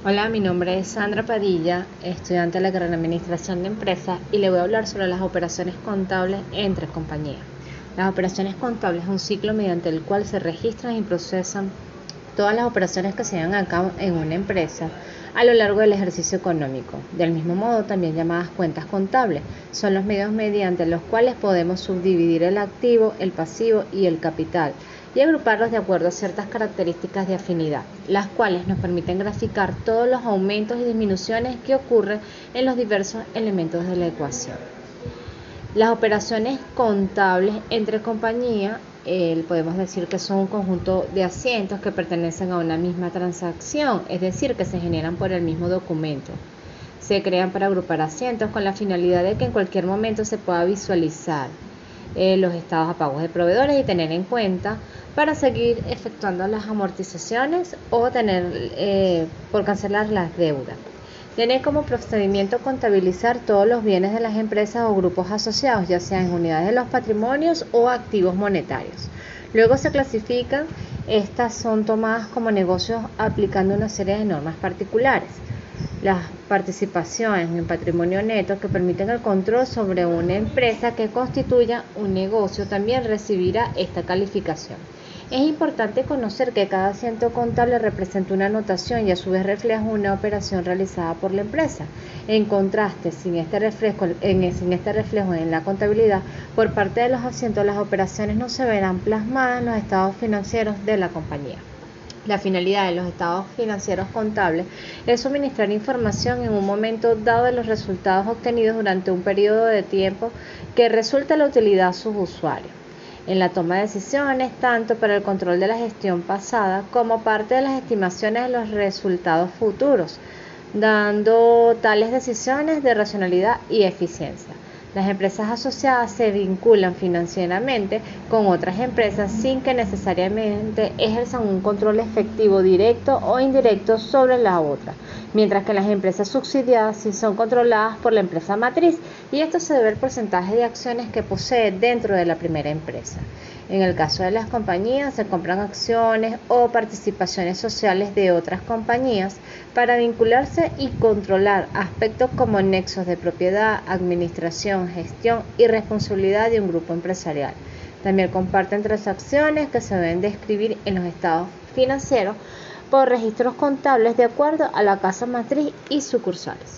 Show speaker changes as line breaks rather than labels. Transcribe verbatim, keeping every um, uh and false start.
Hola, mi nombre es Sandra Padilla, estudiante de la carrera de Administración de Empresas, y le voy a hablar sobre las operaciones contables entre compañías. Las operaciones contables es un ciclo mediante el cual se registran y procesan todas las operaciones que se llevan a cabo en una empresa a lo largo del ejercicio económico. Del mismo modo, también llamadas cuentas contables, son los medios mediante los cuales podemos subdividir el activo, el pasivo y el capital, y agruparlos de acuerdo a ciertas características de afinidad, las cuales nos permiten graficar todos los aumentos y disminuciones que ocurren en los diversos elementos de la ecuación. Las operaciones contables entre compañías, eh, podemos decir que son un conjunto de asientos que pertenecen a una misma transacción, es decir, que se generan por el mismo documento. Se crean para agrupar asientos con la finalidad de que en cualquier momento se pueda visualizar eh, los estados a pagos de proveedores y tener en cuenta para seguir efectuando las amortizaciones o tener eh, por cancelar las deudas. Tiene como procedimiento contabilizar todos los bienes de las empresas o grupos asociados, ya sean en unidades de los patrimonios o activos monetarios. Luego se clasifican, estas son tomadas como negocios aplicando una serie de normas particulares. Las participaciones en patrimonio neto que permiten el control sobre una empresa que constituya un negocio también recibirá esta calificación. Es importante conocer que cada asiento contable representa una anotación y a su vez refleja una operación realizada por la empresa. En contraste, sin este reflejo en, sin este reflejo en la contabilidad por parte de los asientos, las operaciones no se verán plasmadas en los estados financieros de la compañía. La finalidad de los estados financieros contables es suministrar información en un momento dado de los resultados obtenidos durante un periodo de tiempo que resulte la utilidad a sus usuarios en la toma de decisiones, tanto para el control de la gestión pasada como parte de las estimaciones de los resultados futuros, dando tales decisiones de racionalidad y eficiencia. Las empresas asociadas se vinculan financieramente con otras empresas sin que necesariamente ejerzan un control efectivo directo o indirecto sobre la otra, mientras que las empresas subsidiadas sí son controladas por la empresa matriz, y esto se debe al porcentaje de acciones que posee dentro de la primera empresa. En el caso de las compañías, se compran acciones o participaciones sociales de otras compañías para vincularse y controlar aspectos como nexos de propiedad, administración, gestión y responsabilidad de un grupo empresarial. También comparten transacciones que se deben describir en los estados financieros por registros contables de acuerdo a la casa matriz y sucursales.